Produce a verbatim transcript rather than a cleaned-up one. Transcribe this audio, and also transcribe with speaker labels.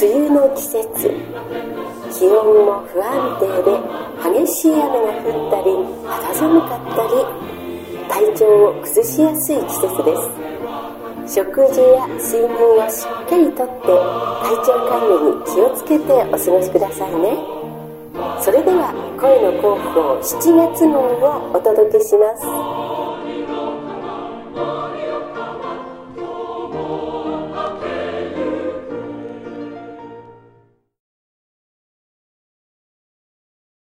Speaker 1: 梅雨の季節、気温も不安定で激しい雨が降ったり肌寒かったり、体調を崩しやすい季節です。食事や睡眠をしっかりとって体調管理に気をつけてお過ごしくださいね。それでは声の広報しちがつ号をお届けします。